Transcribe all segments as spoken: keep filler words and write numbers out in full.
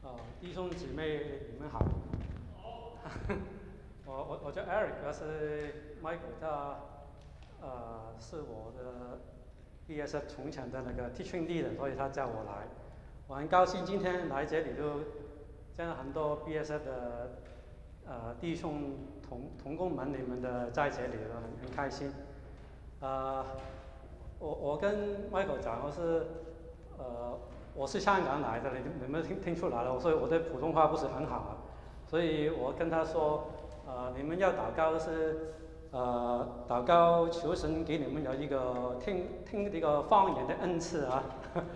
呃，弟兄姊妹，你们好。我我我叫 Eric，他是 Michael，他呃是我的 B S F 从前的那个 teaching leader，所以他叫我来。我很高兴今天来这里，就见到很多 B S F 的呃弟兄同同工们，你们的在这里了，很很开心。呃，我我跟 Michael 讲，我是呃。我是香港来的，你你们听听出来了，所以我的普通话不是很好啊，所以我跟他说，呃，你们要祷告是，呃，祷告求神给你们有一个听听这个方言的恩赐啊，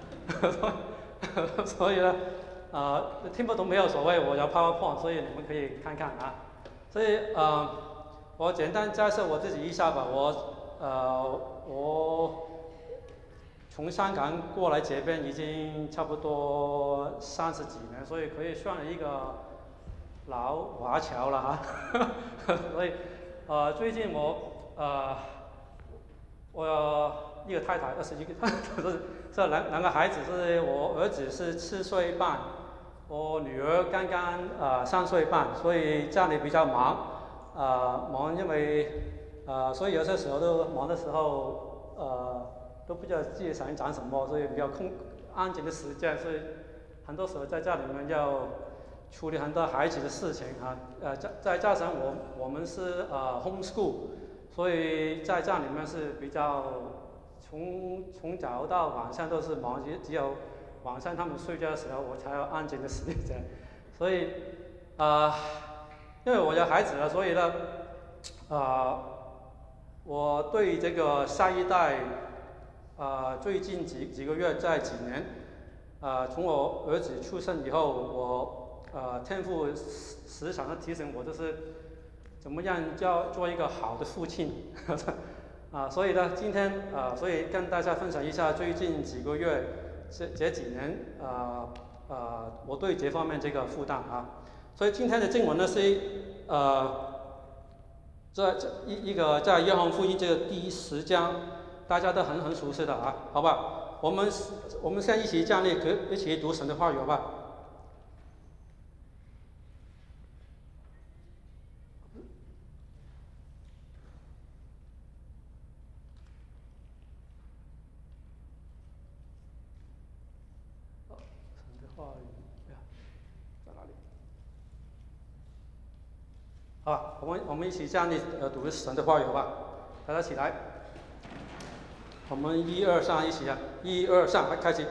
所以呢，呃，听不懂没有所谓，我有 PowerPoint， 所以你们可以看看啊，所以呃，我简单介绍我自己一下吧，我呃我。从香港过来这边已经差不多三十几年，所以可以算一个老华侨了哈。所以，呃，最近我呃，我一个太太二十一个，是这两两个孩子是我儿子是七岁半，我女儿刚刚呃三岁半，所以家里比较忙，呃忙因为呃所以有些时候都忙的时候呃。都不知道自己想讲什么，所以没有空安静的时间，所以很多时候在家里面要处理很多孩子的事情啊，呃，再再加上我我们是呃 homeschool， 所以在家里面是比较从从早到晚上都是忙，只只有晚上他们睡觉的时候我才有安静的时间，所以啊、呃，因为我有孩子了，所以呢，啊、呃，我对这个下一代。呃，最近几几个月，在几年，呃，从我儿子出生以后，我呃天父时常的提醒我，就是怎么样叫做一个好的父亲，啊，所以呢，今天啊、呃，所以跟大家分享一下最近几个月这这几年啊啊、呃呃，我对这方面这个负担啊，所以今天的经文呢是呃，这这一一个在约翰福音这个第十章。大家都很很熟悉的啊，好吧？我们我们现在一起站立，可一起读神的话语，好吧？神的话语呀，在哪里？好吧，我们我们一起站立，呃，读神的话语，好吧？大家起来，我们一二三，一起啊！一二三，来开始。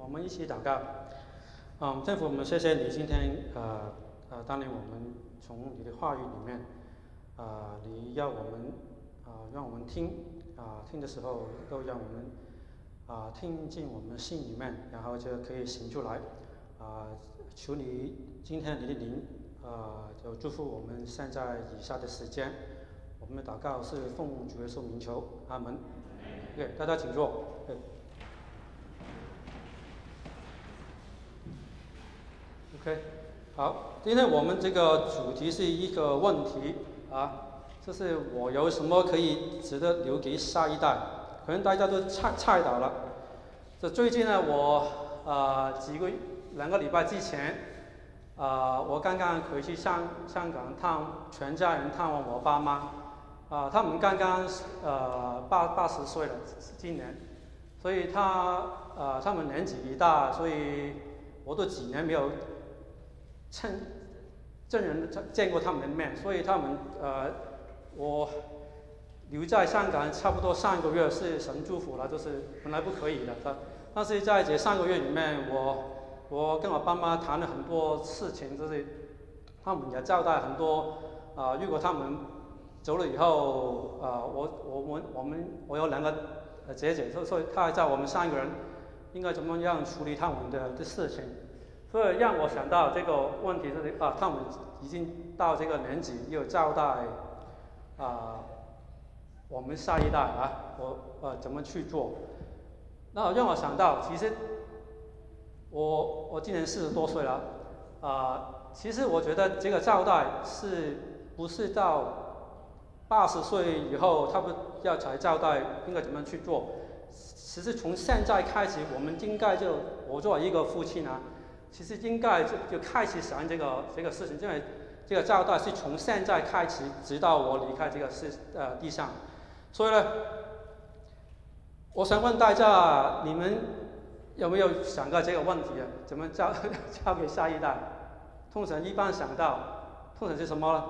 我们一起祷告。嗯，政府，我们谢谢你今天呃呃带领我们从你的话语里面，啊、呃，你要我们啊、呃、让我们听啊、呃、听的时候，都让我们啊、呃、听进我们心里面，然后就可以行出来。啊、呃，求你今天你的灵啊、呃、就祝福我们现在以下的时间。我们的祷告是奉主耶稣名求，阿门。OK， 大家请坐。对。OK， 好，今天我们这个主题是一个问题啊，就是我有什么可以值得留给下一代？可能大家都猜猜到了。这最近呢，我呃几个两个礼拜之前，啊、呃，我刚刚回去香香港探全家人探望我爸妈，啊、呃，他们刚刚呃八八十岁了，今年，所以他呃他们年纪一大，所以我都几年没有趁真人见过他们的面，所以他们呃我留在香港差不多三个月是神祝福了，就是本来不可以的，但是在这三个月里面，我我跟我爸妈谈了很多事情，就是他们也交代很多啊、呃，如果他们走了以后，啊、呃，我我们我们我有两个姐姐，所以他在我们三个人应该怎么样处理他们的的事情。所以让我想到这个问题是啊，他们已经到这个年纪，要交代啊我们下一代啊，我呃怎么去做？那让我想到，其实我我今年四十多岁了，啊、呃，其实我觉得这个交代是不是到八十岁以后，他们要才交代应该怎么去做？其实从现在开始，我们应该就我作为一个父亲啊。其实应该就就开始想这个这个事情，因为这个交代是从现在开始，直到我离开这个世呃地上。所以呢，我想问大家，你们有没有想过这个问题啊？怎么交交给下一代？通常一般想到，通常是什么呢？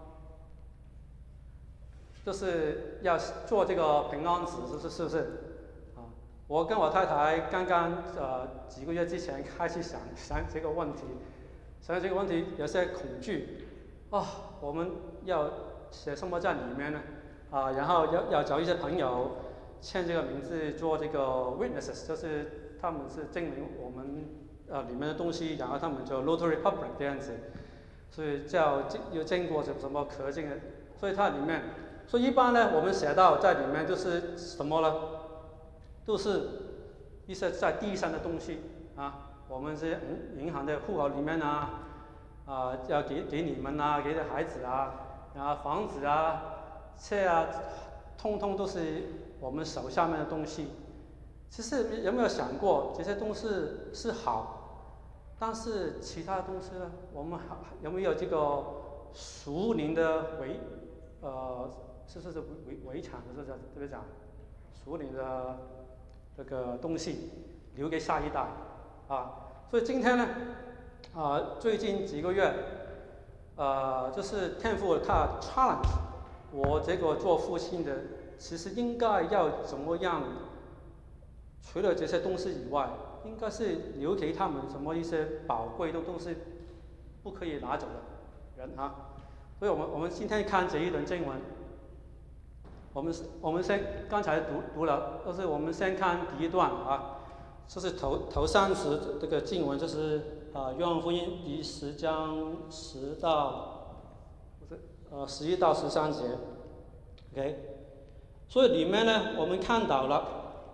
就是要做这个平安纸，是不是？是不是？我跟我太太刚刚呃几个月之前开始想想这个问题，想这个问题有些恐惧啊、哦，我们要写什么在里面呢？啊、呃，然后要要找一些朋友签这个名字做这个 witnesses， 就是他们是证明我们呃里面的东西，然后他们就 notary public 这样子，所以叫有经过什么可证的，所以它里面，所以一般呢我们写到在里面就是什么呢？都是一些在地上的东西啊，我们这些银行的户口里面啊，啊要给给你们啊，给孩子啊，然后房子啊、车啊，通通都是我们手下面的东西。其实有没有想过，这些东西是好，但是其他东西呢，我们还有没有这个属灵的围呃，是是是围围墙的，是不是？对不对讲？属灵的这个东西留给下一代啊，所以今天呢，啊，最近几个月，呃，就是天父他 challenge 我这个做父亲的，其实应该要怎么样？除了这些东西以外，应该是留给他们什么一些宝贵的东西，不可以拿走的人啊。所以我们我们今天看这一段经文。我们我们先刚才读读了，就是我们先看第一段啊，就是头头三十这个经文，就是啊约翰福音第十章十到不是呃十一到十三节 ，OK， 所以里面呢我们看到了，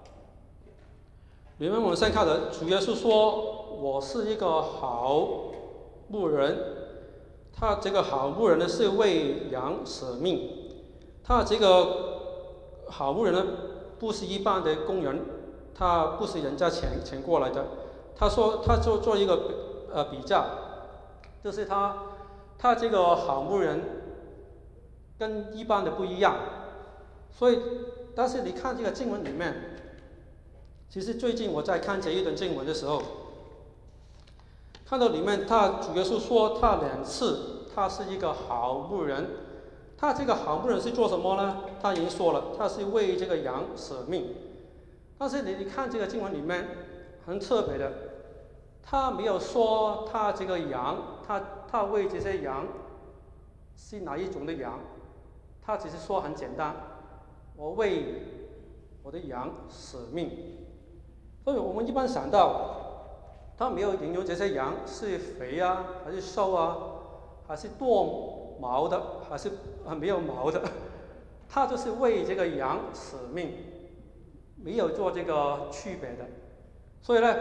里面我们先看到主耶稣说我是一个好牧人，他这个好牧人呢是为羊舍命。他这个好牧人呢，不是一般的工人，他不是人家请请过来的。他说，他做做一个呃比较，就是他他这个好牧人跟一般的不一样。所以，但是你看这个经文里面，其实最近我在看这一段经文的时候，看到里面他主耶稣说他两次，他是一个好牧人。他这个好牧人是做什么呢？他已经说了，他是为这个羊舍命。但是你你看这个经文里面， 很特别的，他没有说他这个羊，他他喂这些羊是哪一种的羊，他只是说很简单，我喂我的羊使命。所以我们一般想到，他没有形容这些羊是肥啊，还是瘦啊，还是多毛的，还是啊没有毛的，他就是为这个羊使命，没有做这个区别的。所以呢，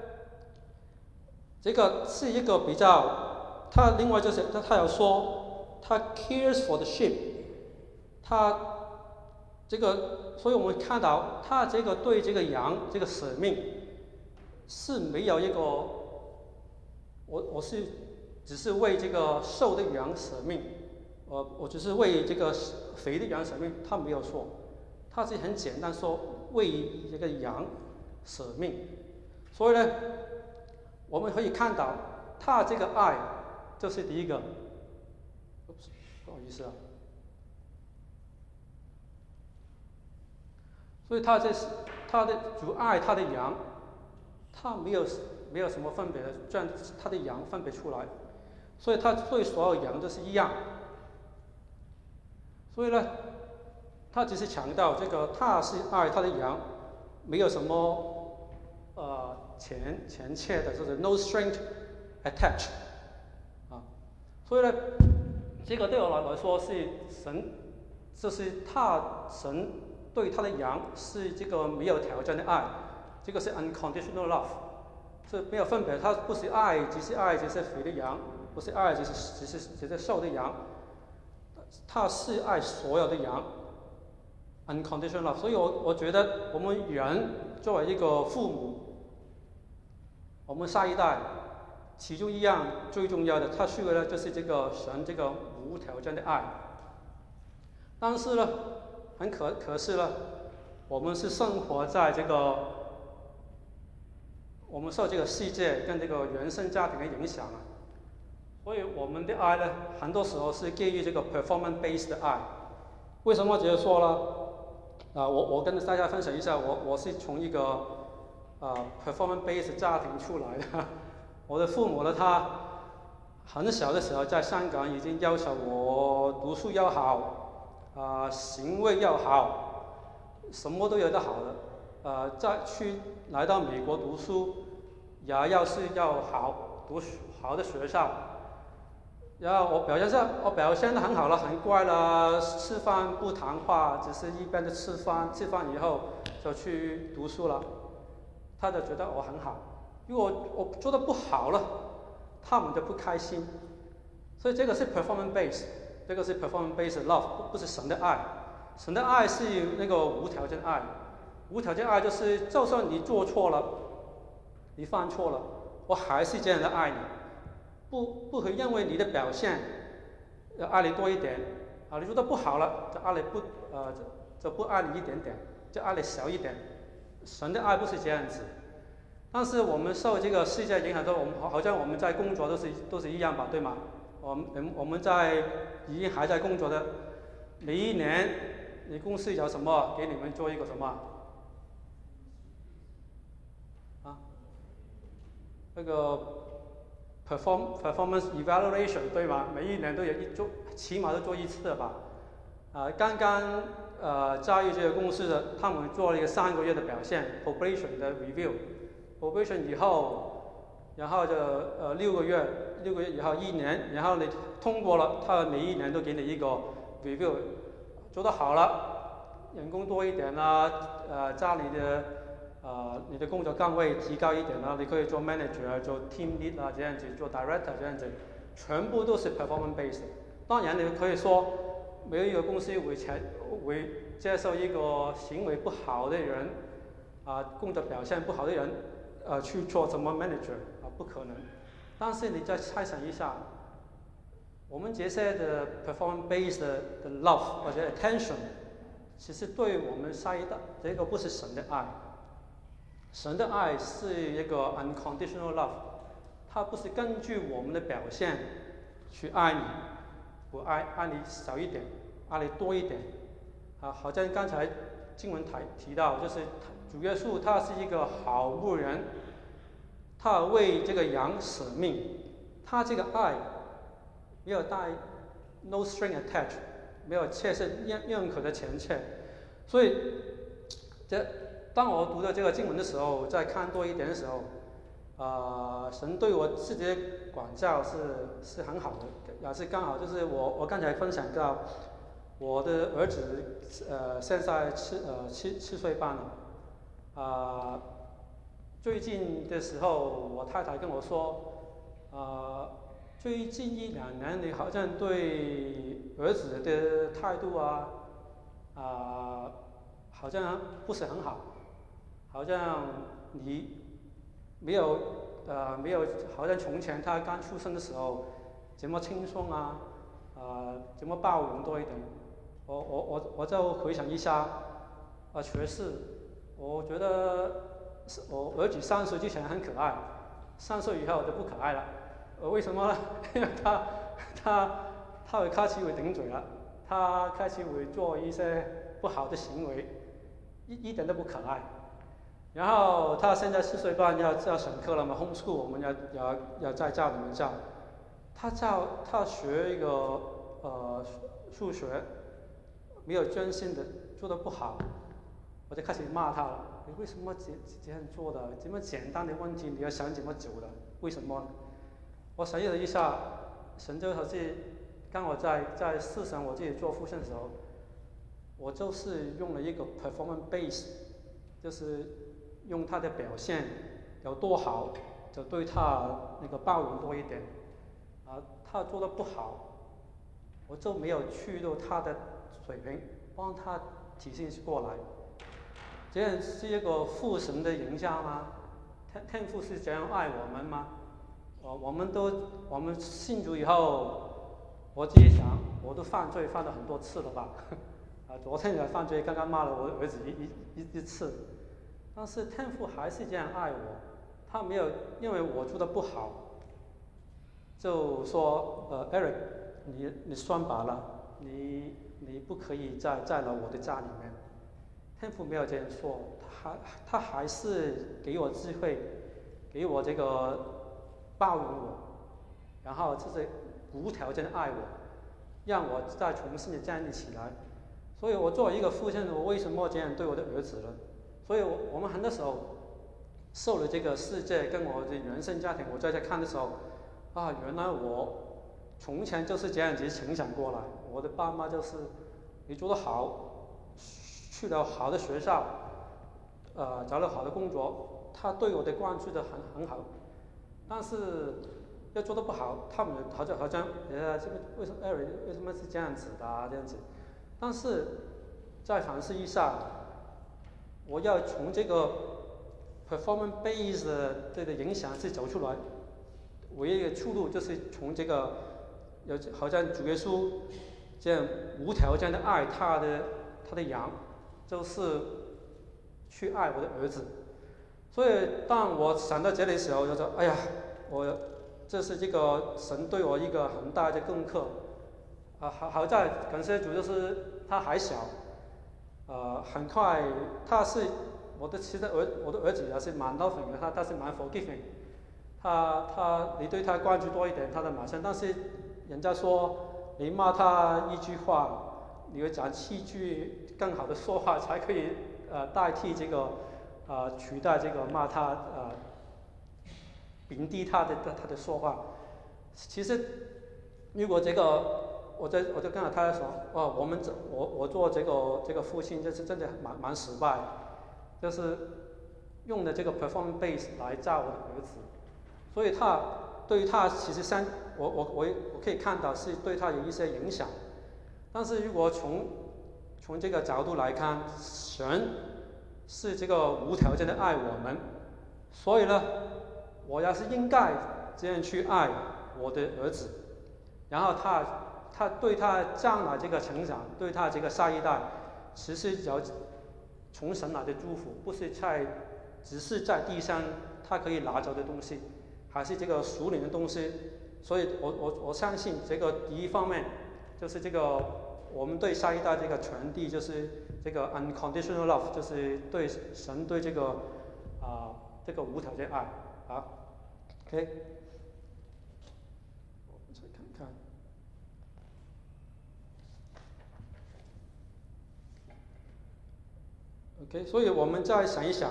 这个是一个比较，他另外就是他他有说，他 cares for the sheep， 他这个，所以我们看到他这个对这个羊这个使命是没有一个，我我是只是为这个瘦的羊使命，我我只是为这个肥的羊使命，他没有说，他是很简单说为这个羊使命。所以呢，我们可以看到他这个爱，这是第一个。不好意思啊。所以他这是他的主爱他的羊，他没有没有什么分别的，这样他的羊分别出来，所以他对所有羊都是一样。所以呢，他只是强调这个他是爱他的羊，没有什么呃前前切的，就是 no string attached 啊。所以呢，这个对我来来说是神，就是他神对他的羊是这个没有条件的爱，这个是 unconditional love， 是没有分别，他不是爱只是爱这些肥的羊，不是爱只是只是只是瘦的羊，他是爱所有的羊 unconditional love。 所以我我觉得我们人作为一个父母，我们下一代其中一样最重要的，他需要的就是这个神这个无条件的爱。但是呢，很可可是呢，我们是生活在这个，我们受这个世界跟这个原生家庭的影响啊，所以我们的爱呢，很多时候是基于这个 performance based 的爱。为什么这样说呢？啊，我我跟大家分享一下，我我是从一个啊 performance based 家庭出来的。我的父母呢，他很小的时候在香港已经要求我读书要好，啊、呃、行为要好，什么都有得好的。呃，再去来到美国读书，也要是要好，读好的学校。然后我表现上，我表现得很好了，很乖了，吃饭不谈话，只是一边的吃饭，吃饭以后就去读书了。他就觉得我很好。如果我做得不好了，他们就不开心。所以这个是 performance base， 这个是 performance base love， 不是神的爱。神的爱是那个无条件爱，无条件爱就是就算你做错了，你犯错了，我还是这样的爱你，不不会因为你的表现要爱你多一点啊，你做得不好了就爱你不呃就不爱你一点点，就爱你小一点。神的爱不是这样子。但是我们受这个世界影响之后，我们好像我们在工作都是都是一样吧，对吗？我们我们在已经还在工作的，每一年你公司有什么给你们做一个什么啊？那个 perform performance evaluation 对吗？每一年都有一做，起码都做一次的吧？啊，刚刚呃嘉裕这个公司的，他们做了一个三个月的表现 probation 的 review。probation 以后，然后就呃六个月，六个月以后一年，然后你通过了，他每一年都给你一个 review， 做得好了，人工多一点啦，呃，加你的呃你的工作岗位提高一点啦，你可以做 manager， 做 team lead 啊这样子，做 director 这样子，全部都是 performance based。当然你可以说，没有一个公司会前会接受一个行为不好的人，啊、呃，工作表现不好的人。呃，去做什么 manager 啊？不可能。但是你再猜想一下，我们这些的 performance based 的 love 或者 attention， 其实对我们下一代，这个不是神的爱。神的爱是一个 unconditional love， 它不是根据我们的表现去爱你，我爱爱你少一点，爱你多一点。啊，好像刚才经文提提到，就是主耶稣他是一个好牧人， 他为这个羊舍命，他这个爱没有带 no string attached， 没有牵涉任任何的前欠，所以这当我读到这个经文的时候，再看多一点的时候，啊、呃，神对我自己的管教是是很好的，也是刚好就是我我刚才分享到，我的儿子呃现在七呃七七岁半了，啊、呃，最近的时候我太太跟我说，啊、呃，最近一两年你好像对儿子的态度啊，啊、呃，好像不是很好。好像你没有呃没有，好像从前他刚出生的时候这么轻松啊，呃这么包容多一点。我我我我就回想一下，啊、呃、确实，我觉得我儿子三岁之前很可爱，三岁以后就不可爱了。呃为什么呢？因为他他他会开始会顶嘴了，他开始会做一些不好的行为，一一点都不可爱。然后他现在四岁半要要上课了嘛 ，homeschool 我们要要要在家里面教，他教他学一个呃数学没有专心的做得不好，我就开始骂他了。你为什么这这样做的？这么简单的问题你要想这么久的？为什么？我想了一下，神就好像刚我在在思想我自己做父亲的时候，我就是用了一个 performance base， 就是。用他的表现有多好，就对他那个包容多一点。啊，他做的不好，我就没有去到他的水平，帮他提醒过来。这样是一个父神的影响吗？天天父是这样爱我们吗？我我们都我们信主以后，我自己想，我都犯罪犯了很多次了吧？啊，昨天也犯罪，刚刚骂了我儿子一一一一次。但是天父还是这样爱我，他没有因为我做的不好，就说呃 Eric， 你你算罢了，你你不可以再再来我的家里面。天父没有这样说，他还他还是给我智慧，给我这个包容我，然后就是无条件的爱我，让我再重新的站立起来。所以我作为一个父亲，我为什么这样对我的儿子呢？所以我，我们很多时候受了这个世界跟我的原生家庭，我在这看的时候，啊，原来我从前就是这样子成长过来。我的爸妈就是，你做得好，去了好的学校，呃，找了好的工作，他对我的关注的很很好。但是要做得不好，他们好像好像，呃，这个为什么艾瑞为什么是这样子的、啊、这样子？但是再反思一下。我要从这个 performance base 的这个影响是走出来，唯一的出路就是从这个，有好像主耶稣这样无条件的爱他的他的羊，就是去爱我的儿子。所以当我想到这里的时候，就说：哎呀，我这是这个神对我一个很大的功课。啊，好好在感谢主，就是他还小。呃，很快，他是我的其实儿我的儿子也是蛮 loving 的，他他是蛮 forgiving， 他他你对他关注多一点，他的马上，但是人家说你骂他一句话，你要讲七句更好的说话才可以呃代替这个呃取代这个骂他呃贬低他的他的说话。其实如果这个。我在我就跟他说，哦，我们这我我做这个这个父亲，就是真的蛮蛮失败，就是用的这个 performance base 来教我的儿子，所以他对于他其实三我我我我可以看到是对他有一些影响，但是如果从从这个角度来看，神是这个无条件的爱我们，所以呢，我要是应该这样去爱我的儿子，然后他。他对他将来这个成长，对他这个下一代，其实有从神来的祝福，不是在只是在地上他可以拿走的东西，还是这个属灵的东西。所以我我我相信这个第一方面就是这个我们对下一代这个传递，就是这个 unconditional love， 就是对神对这个啊、呃、这个无条件爱啊。 OK， 我们再看看。OK， 所以我们再想一想，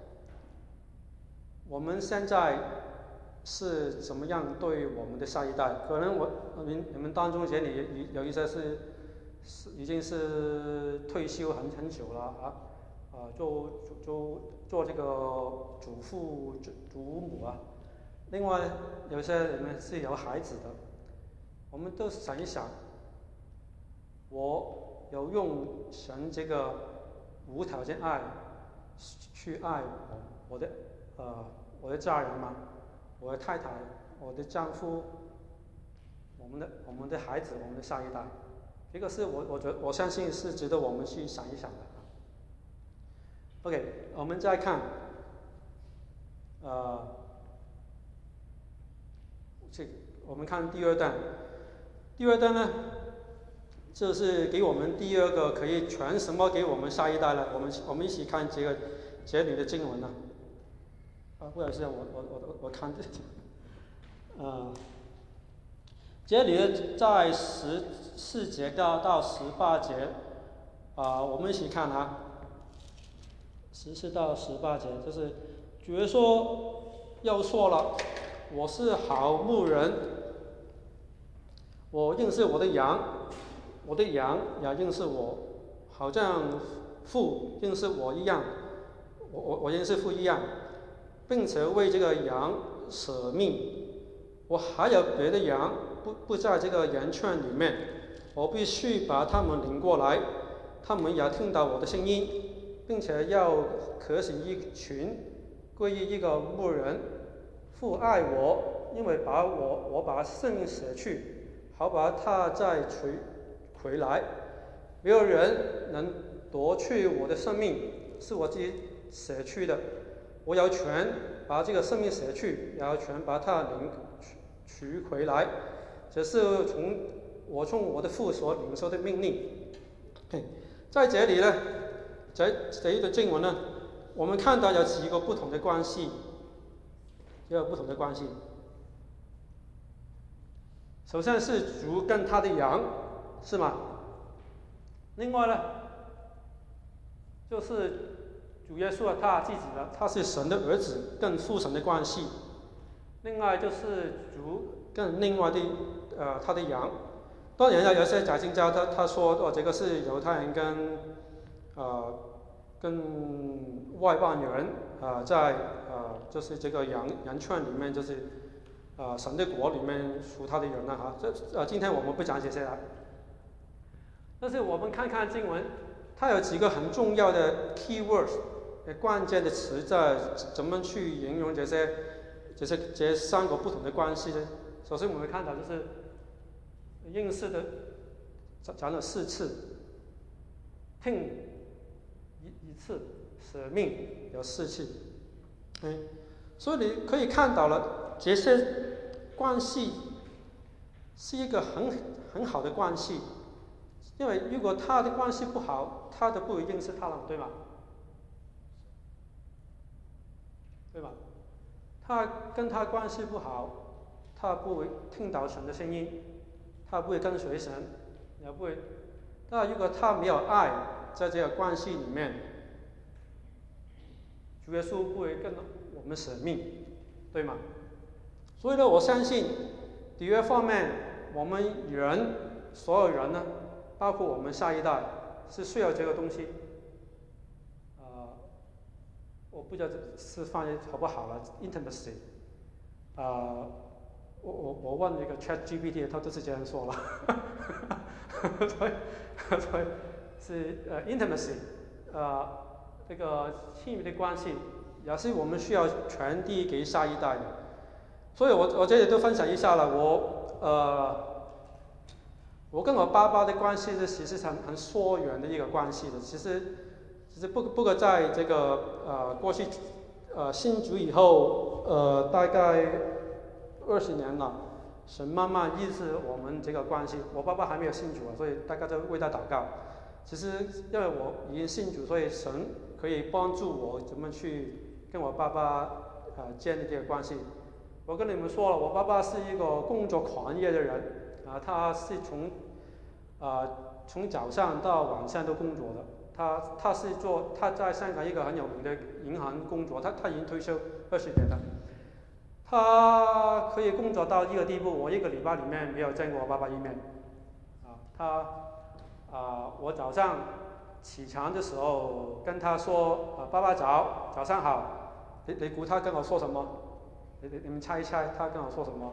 我们现在是怎么样对我们的下一代？可能我你你们当中间里有有一些是是已经是退休很很久了啊，啊，做做做这个祖父祖祖母啊。另外有些人呢是有孩子的，我们都想一想，我有用神这个无条件爱去爱我我的呃我的家人吗？我的太太，我的丈夫，我们的我们的孩子，我们的下一代，这个是我我觉得我相信是值得我们去想一想的。OK， 我们再看，呃，这我们看第二段，第二段呢，这是给我们第二个可以传什么给我们下一代了。我们我们一起看这个这里的经文呢。啊，不好意思，我我我我看这，呃，这里在十四节到到十八节，啊、呃，我们一起看啊，十四到十八节，就是主耶稣又说了，我是好牧人，我认识我的羊，我的羊也认识我，好像父认识我一样，我我我认识父一样。并且为这个羊舍命，我还有别的羊不不在这个羊圈里面，我必须把他们领过来，他们也听到我的声音，并且要可醒一群归于一个牧人，父爱我，因为把我我把生命舍去，好把他再取回来，没有人能夺去我的生命，是我自己舍去的。我有权把这个生命舍去，也有权把它领取回来，这是从我从我的父所领受的命令。Okay， 在这里呢，在这一段经文呢，我们看到有几个不同的关系，有不同的关系。首先是主跟他的羊，是吗？另外呢，就是主耶稣他自己的，他是神的儿子，跟父神的关系。另外就是主跟另外的呃他的羊。当然了，有些假经家他他说哦，这个是犹太人跟呃跟外邦人啊、呃、在呃就是这个羊羊圈里面，就是啊、呃、神的国里面属他的人了哈。这呃今天我们不讲这些了，但是我们看看经文，它有几个很重要的 key words。关键的词在怎么去形容这些、这些、这三个不同的关系呢？首先我们看到就是认识的讲了四次，听一一次，舍命有四次，嗯，所以你可以看到了这些关系是一个很很好的关系，因为如果他的关系不好，他都不会认识他了，对吧？对吧？他跟他关系不好，他不会听到神的声音，他不会跟随神，也不会。那如果他没有爱，在这个关系里面，主耶稣不会跟我们舍命，对吗？所以呢，我相信第二方面，我们人所有人呢，包括我们下一代，是需要这个东西。我不知道是翻译好不好了 ，intimacy， 啊、呃，我我我问那个 Chat G P T， 他都是这样说了，所以所以是呃 intimacy， 呃这个亲密的关系，也是我们需要传递给下一代的。所以我我这里都分享一下了，我呃我跟我爸爸的关系是其实很很疏远的一个关系的，其实。其实不不过在这个呃过去呃信主以后呃大概二十年了，神慢慢医治我们这个关系。我爸爸还没有信主啊，所以大家都为他祷告。其实因为我已经信主，所以神可以帮助我怎么去跟我爸爸呃建立这个关系。 我跟你们说了，我爸爸是一个工作狂热的人啊，他是从啊从早上到晚上都工作的。他他是做他在香港一个很有名的银行工作，他他已经退休二十年了。他可以工作到一个地步，我一个礼拜里面没有见过我爸爸一面。啊，他啊，我早上起床的时候跟他说啊，爸爸早，早上好。你你估他跟我说什么？你你你们猜一猜，他跟我说什么？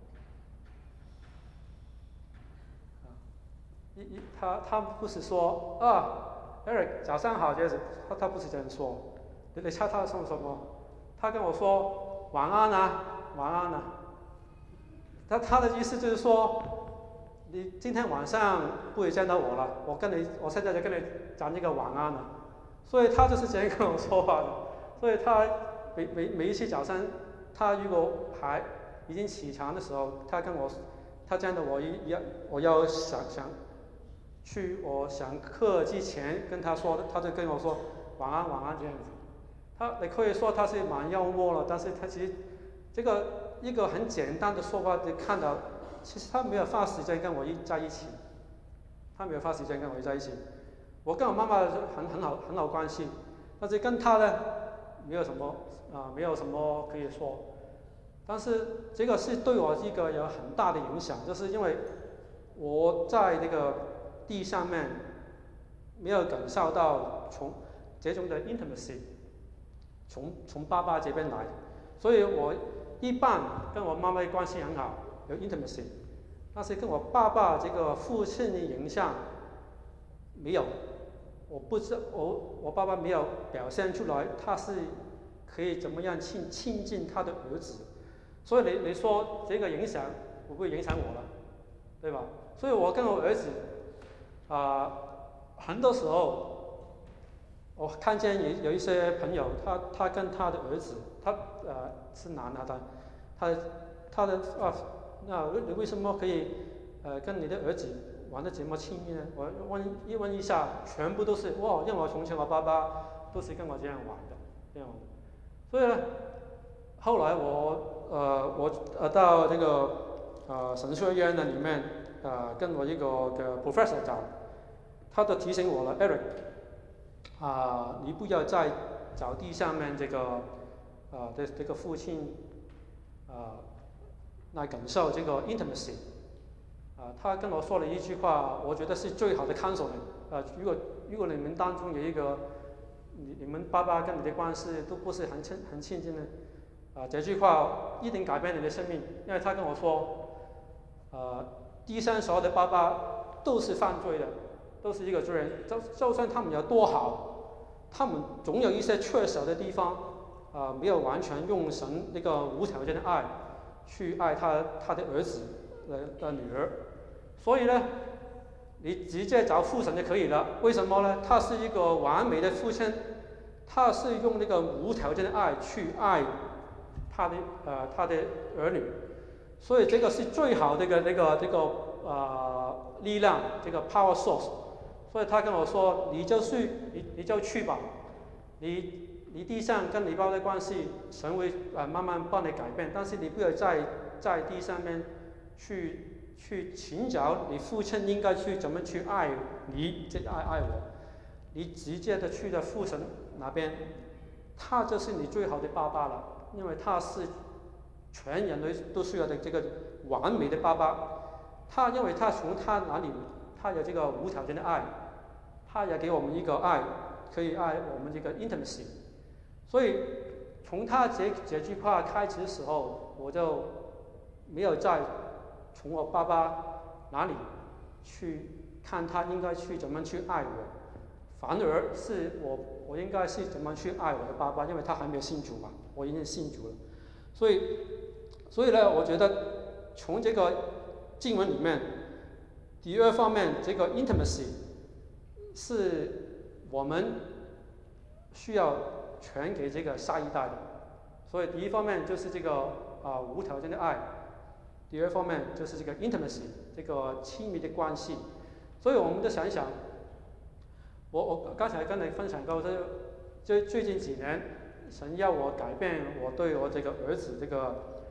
一一他他不是说啊 ，Eric 早上好这样子，他他不是这样说。你你猜他说什么？他跟我说晚安啊，晚安啊。他他的意思就是说，你今天晚上不会见到我了，我跟你我现在就跟你讲一个晚安了。所以他就是这样跟我说话的。所以他每每每一次早上，他如果还已经起床的时候，他跟我，他见到我一要我要想想去我上课之前跟他说，他就跟我说晚安晚安这样子。他你可以说他是蛮幽默了，但是他其实这个一个很简单的说话就看到，其实他没有花时间跟我一在一起，他没有花时间跟我在一起。我跟我妈妈很很好很好关系，但是跟他呢没有什么啊、呃、没有什么可以说。但是这个是对我一个有很大的影响，就是因为我在这个地上面没有感受到从这种的 intimacy， 从从爸爸这边来，所以我一般跟我妈妈的关系很好，有 intimacy， 但是跟我爸爸这个父亲的影响没有。我不知我我爸爸没有表现出来，他是可以怎么样亲亲近他的儿子，所以你你说这个影响会不会影响我了，对吧？所以我跟我儿子啊、呃，很多时候我看见有有一些朋友，他他跟他的儿子，他呃是男的，他他他的啊，那你为什么可以呃跟你的儿子玩得这么亲密呢？我问一问一下，全部都是哇，因为我从前我爸爸都是跟我这样玩的，这样。所以呢，后来我呃我呃到这个呃神学院的里面呃跟我一个的 professor 讲，他就提醒我了 ，Eric 啊、呃，你不要再找地上面这个啊的、呃、这个父亲啊、呃、来感受这个 intimacy。啊，他跟我说了一句话，我觉得是最好的 counseling。呃，如果如果你们当中有一个，你你们爸爸跟你的关系都不是很亲很亲近的，啊，这句话一定改变你的生命。因为他跟我说，呃，地上所有的爸爸都是犯罪的，都是一个罪人。就就算他们有多好，他们总有一些缺少的地方，啊、呃，没有完全用神那个无条件的爱去爱他他的儿子的的女儿。所以呢，你直接找父神就可以了。为什么呢？他是一个完美的父亲，他是用那个无条件的爱去爱他的呃他的儿女，所以这个是最好的一个那个这个呃力量，这个 power source。所以他跟我说，你就去，你你就去吧，你你地上跟你爸的关系，神会呃慢慢帮你改变，但是你不要在在地上面去。去寻找你父亲应该去怎么去爱你，这爱爱我，你直接的去了父神那边，他就是你最好的爸爸了，因为他是全人类都需要的这个完美的爸爸。他因为他从他那里，他有这个无条件的爱，他也给我们一个爱，可以爱我们这个 intimacy。所以从他这这句话开始的时候，我就没有再从我爸爸哪里去看他应该去怎么去爱我，反而是我我应该是怎么去爱我的爸爸，因为他还没有信主嘛，我已经信主了。所以所以呢，我觉得从这个经文里面，第二方面这个 intimacy 是我们需要传给这个下一代的。所以第一方面就是这个啊、呃、无条件的爱。第二方面就是这个 intimacy， 这个亲密的关系。所以我们就想一想，我我刚才跟你分享过，这最最近几年，神要我改变我对我这个儿子这个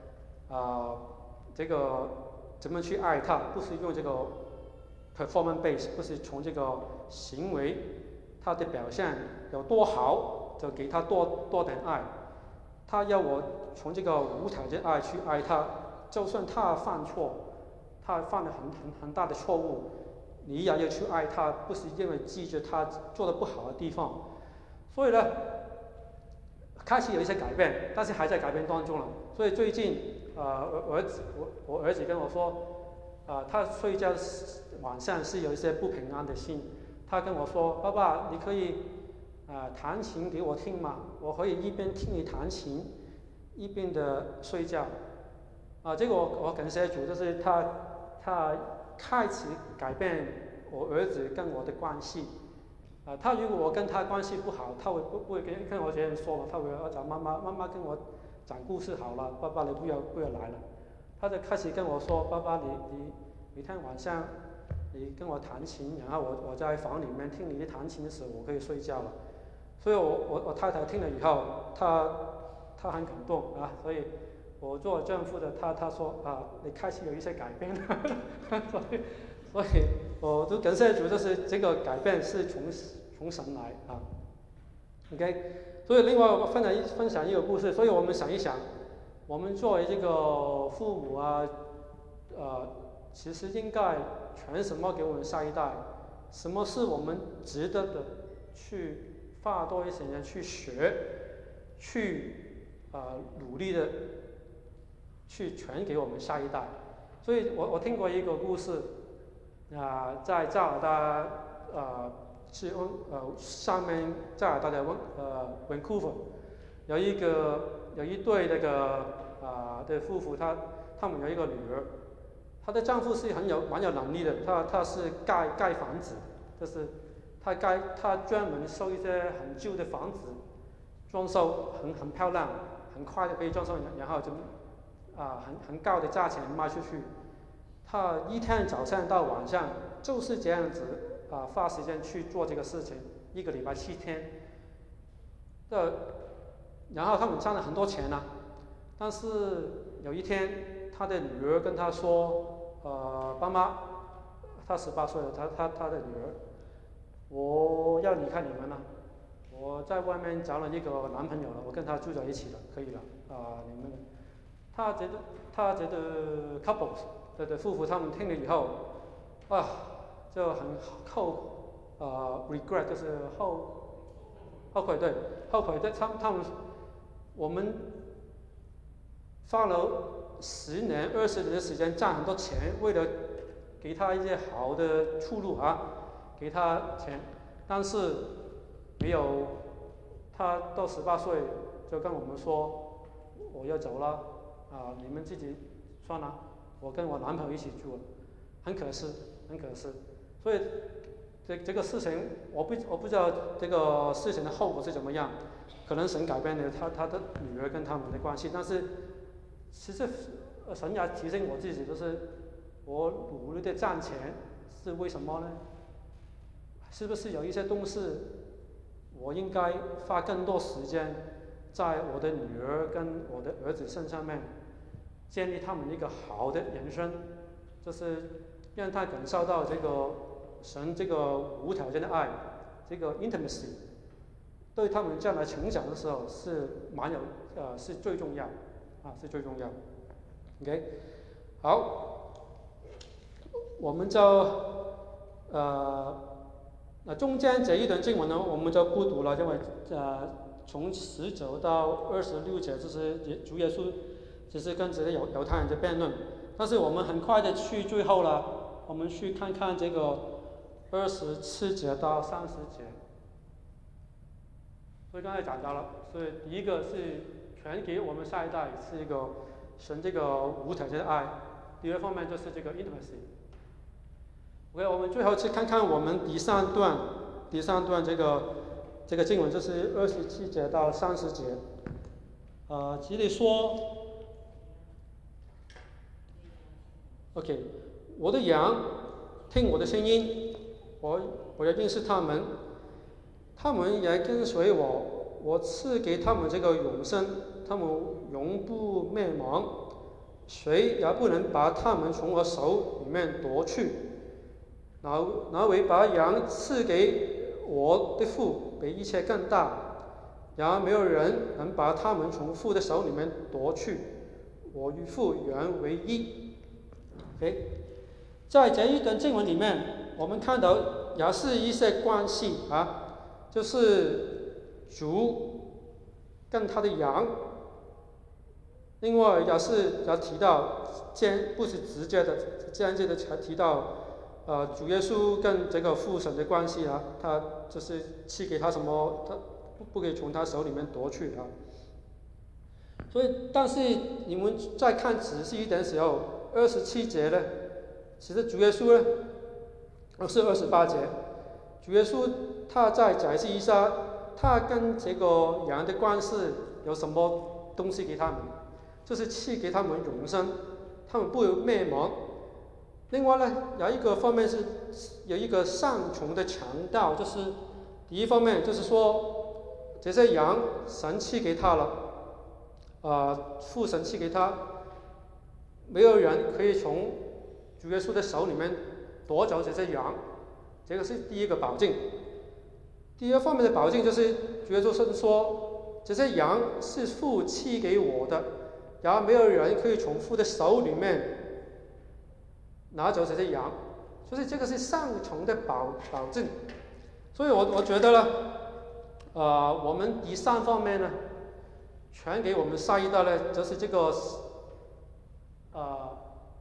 啊、呃、这个怎么去爱他，不是用这个 performance base， 不是从这个行为他的表现有多好就给他多多点爱，他要我从这个无条件爱去爱他，就算他犯错，他犯了很很很大的错误，你也要去爱他，不是因为记着他做的不好的地方。所以呢，开始有一些改变，但是还在改变当中了。所以最近，呃，我儿子，我我儿子跟我说，啊、呃，他睡觉晚上是有一些不平安的心，他跟我说，爸爸，你可以啊、呃、弹琴给我听吗？我可以一边听你弹琴，一边的睡觉。啊、呃，这个我我感谢主，就是他他开始改变我儿子跟我的关系。啊、呃，他如果我跟他关系不好，他会不不会跟跟我这样说了？他会要找妈妈，妈妈跟我讲故事好了，爸爸你不要不要来了。他就开始跟我说，爸爸你你每天晚上你跟我弹琴，然后我我在房里面听你弹琴的时候，我可以睡觉了。所以我我我太太听了以后，她她很感动啊，所以我做丈夫的他他说啊，你开始有一些改变了，所以。所以我都感谢主，就是这个改变是从从神来啊。OK， 所以另外我分享一分享一个故事，所以我们想一想，我们作为这个父母啊，呃，其实应该传什么给我们下一代？什么是我们值得的去花多一些时间去学，去呃努力的去传给我们下一代？所以我我听过一个故事。啊、呃，在加拿大，呃，是温呃上面加拿大的温呃 Vancouver， 有一个有一对那个啊、呃、的夫妇，他他们有一个女儿，她的丈夫是很有蛮有能力的，他他是盖盖房子，就是他盖他专门收一些很旧的房子，装修很很漂亮，很快就可以装修，然后就啊、呃、很很高的价钱卖出去。他一天早上到晚上就是这样子啊、呃，花时间去做这个事情，一个礼拜七天。这，然后他们赚了很多钱呢、啊。但是有一天，他的女儿跟他说：“呃，爸妈，他十八岁了，他他他的女儿，我要离开你们了，我在外面找了一个男朋友了，我跟他住在一起了，可以了啊、呃，你们。”他觉得他觉得 couples。对对，夫妇他们听了以后，啊，就很后呃 regret 就是后后悔，对，后悔对，他们他们我们花了十年二十年的时间赚很多钱，为了给他一些好的出路啊，给他钱，但是没有，他到十八岁就跟我们说我要走了啊，你们自己算了。我跟我男朋友一起住，很可惜，很可惜。所以这这个事情，我不我不知道这个事情的后果是怎么样。可能神改变了他他的女儿跟他们的关系，但是其实神也提醒我自己，就是我努力的赚钱是为什么呢？是不是有一些东西我应该花更多时间在我的女儿跟我的儿子身上面？建立他们一个好的人生，就是让他感受到这个神这个无条件的爱，这个 intimacy， 对他们将来成长的时候是蛮有呃是最重要啊，是最重要。OK， 好，我们就呃那中间这一段经文呢，我们就不读了，因为呃从十九到二十六节，就是主耶稣。只是跟这些犹犹太人在辩论，但是我们很快的去最后了，我们去看看这个二十七节到三十节。所以刚才讲到了，所以第一个是传给我们下一代是一个神这个无条件的爱，第二方面就是这个 intimacy。OK， 我们最后去看看我们第三段，第三段这个这个经文就是二十七节到三十节，呃，这里说。OK， 我的羊听我的声音，我我要认识他们，他们也跟随我，我赐给他们这个永生，他们永不灭亡， 谁也不能把他们从我手里面夺去。那那位把羊赐给我的父比一切更大，然而没有人能把他们从父的手里面夺去。我与父原为一。OK， 在这一段经文里面，我们看到也是一些关系啊，就是主跟他的羊。另外也是要提到，间不是直接的，间接的才提到，呃，主耶稣跟这个父神的关系啊，他就是赐给他什么，他不不可以从他手里面夺去啊。所以，但是你们再看仔细一点的时候，二十七节呢，其实主耶稣呢，不是二十八节，主耶稣他再解释一下，他跟这个羊的关系有什么东西给他们。就是赐给他们永生，他们不会灭亡。另外呢，有一个方面是有一个上重的强调，就是第一方面就是说，这些羊神赐给他了，呃，父神赐给他，没有人可以从主耶稣的手里面夺走这些羊，这个是第一个保证。第二方面的保证就是主耶稣是说，这些羊是父赐给我的。然后没有人可以从父的手里面拿走这些羊，所以这个是上重的保保证。所以我我觉得呢，呃，我们第三方面呢，传给我们下一代呢，就是这个，呃，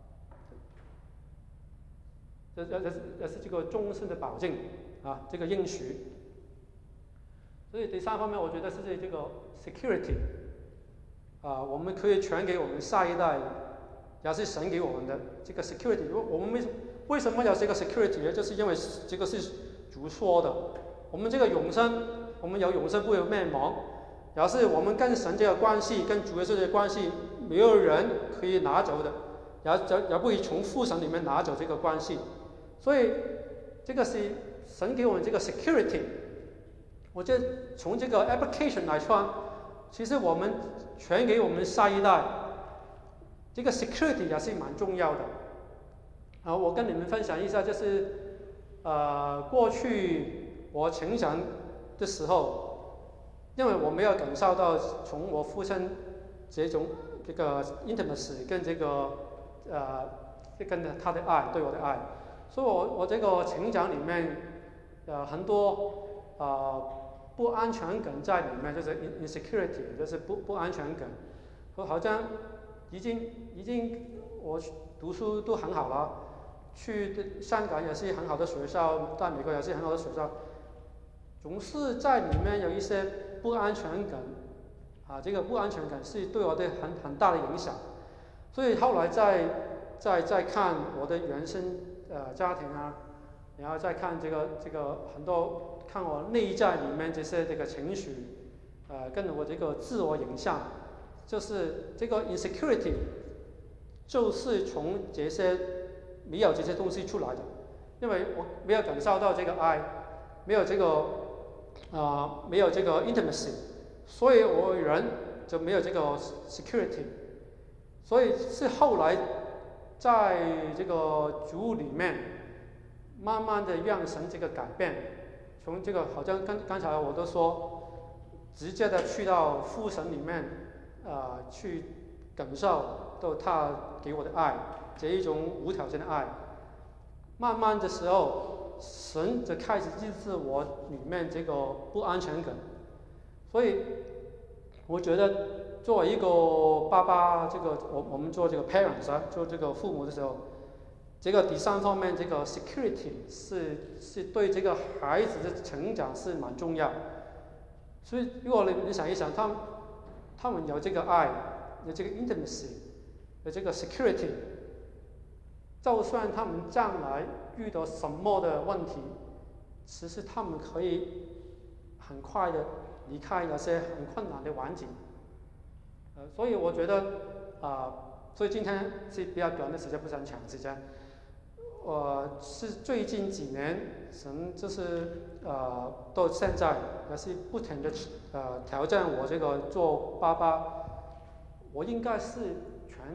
这这这这是这个终身的保证啊，这个应许。所以第三方面，我觉得是这个 security。啊，我们可以传给我们下一代，也是神给我们的这个 security。我们为为什么要这个 security 呢？就是因为这个是主说的，我们这个永生，我们有永生不会灭亡，也是我们跟神这个关系，跟主耶稣的关系，没有人可以拿走的，也也也不会从父神里面拿走这个关系。所以这个是神给我们这个 security。我觉得从这个 application 来说，其实我们传给我们下一代，这个 security 也是蛮重要的。啊，我跟你们分享一下，就是呃，过去我成长的时候，因为我没有感受到从我父亲这种这个 intimacy 跟这个呃跟他的爱对我的爱，所以我我这个成长里面呃很多呃。不安全感在里面，就是 insecurity， 就是不不安全感。我好像已经已经我读书都很好了，去香港也是很好的学校，在美国也是很好的学校，总是在里面有一些不安全感，啊，这个不安全感是对我的很很大的影响。所以后来再再再看我的原生呃家庭啊，然后再看这个这个很多。看我内在里面这些这个情绪，呃，跟我这个自我影像，就是这个 insecurity， 就是从这些没有这些东西出来的，因为我没有感受到这个爱，没有这个啊、呃，没有这个 intimacy， 所以我人就没有这个 security， 所以是后来在这个主里面，慢慢的让神这个改变。从这个好像刚刚才我都说，直接的去到父神里面，呃，去感受到他给我的爱，这一种无条件的爱。慢慢的时候，神就开始医治我里面这个不安全感。所以，我觉得作为一个爸爸，这个我我们做这个 parents 啊，做这个父母的时候。这个第三方面，这个 security 是是对这个孩子的成长是蛮重要。所以，如果你你想一想，他们他们有这个爱，有这个 intimacy， 有这个 security， 就算他们将来遇到什么的问题，其实他们可以很快的离开那些很困难的环境。呃，所以我觉得啊、呃，所以今天是比较短的时间，不是很长时间。我、呃、是最近几年，神就是呃到现在还是不停的呃挑战我这个做爸爸，我应该是全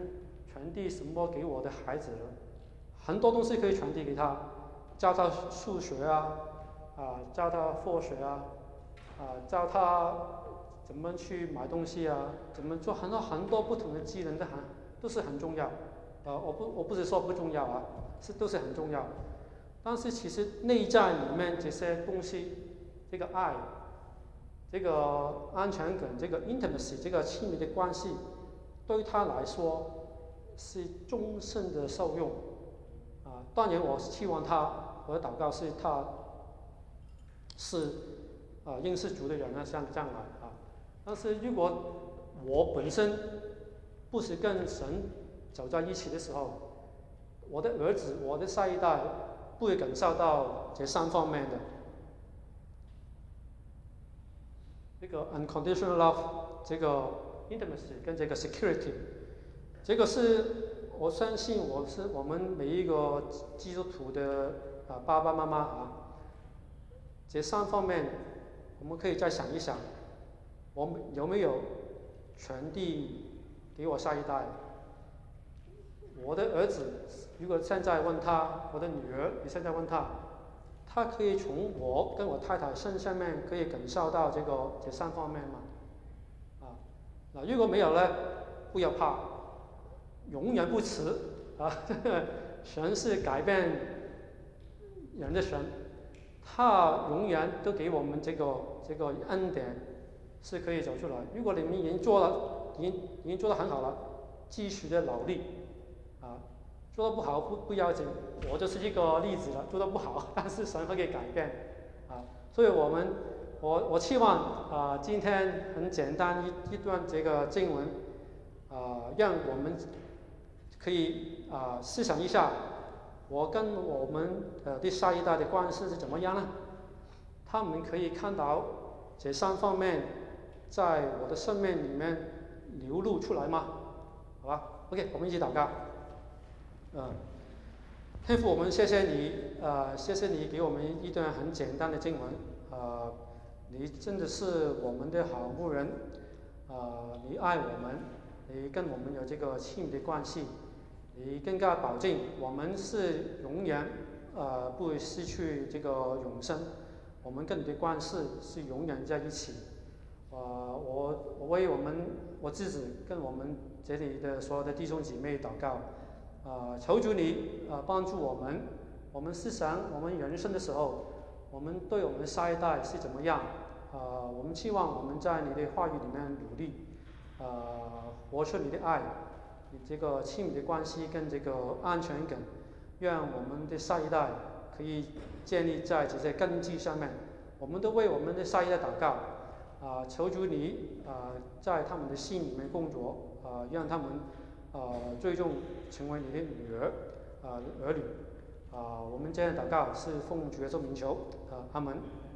传递什么给我的孩子呢？很多东西可以传递给他，教他数学啊，啊，教他科学啊，啊，教他怎么去买东西啊，怎么做很多很多不同的技能，都很都是很重要。呃，我不我不是说不重要啊，是都是很重要。但是其实内在里面这些东西，这个爱，这个安全感，这个 intimacy， 这个亲密的关系，对他来说是终身的受用。啊，当然我期望他，我的祷告是他是啊认识主的人啊，像这样来啊。但是如果我本身不是跟神走在一起的时候，我的儿子，我的下一代不会感受到这三方面的这个 unconditional love， 这个 intimacy 跟这个 security， 这个是我相信我是我们每一个基督徒的啊爸爸妈妈啊，这三方面我们可以再想一想，我们有没有传递给我下一代？我的儿子如果现在问他，我的女儿你现在问他，他可以从我跟我太太身上面可以感受到这个这三方面吗？啊，那如果没有呢，不要怕，永远不迟啊！神是改变人的神，他永远都给我们这个这个恩典，是可以走出来。如果你们已经做了，已经已经做得很好了，继续的努力。啊，做得不好不不要紧，我就是一个例子了。做得不好，但是神可以改变，啊，所以我们我我期望啊，今天很简单一一段这个经文，啊，让我们可以啊思想一下，我跟我们呃的下一代的关系是怎么样呢？他们可以看到这三方面在我的生命里面流露出来吗？好吧 ，OK， 我们一起祷告。嗯，天父，我们谢谢你，呃，谢谢你给我们一段很简单的经文，呃，你真的是我们的好牧人，呃，你爱我们，你跟我们有这个亲密的关系，你更加保证我们是永远呃不会失去这个永生，我们跟你的关系是永远在一起。呃，我我为我们我自己跟我们这里的所有的弟兄姐妹祷告。啊，求主你啊帮助我们，我们思想我们人生的时候，我们对我们的下一代是怎么样？啊，我们期望我们在你的话语里面努力，啊，活出你的爱，你这个亲密的关系跟这个安全感，让我们的下一代可以建立在这些根基上面。我们都为我们的下一代祷告，啊，求主你啊在他们的心里面工作，啊，让他们。呃，最终成为你的女儿，啊、呃，儿女，啊、呃，我们这样祷告是奉主耶稣名求，啊、呃，阿门。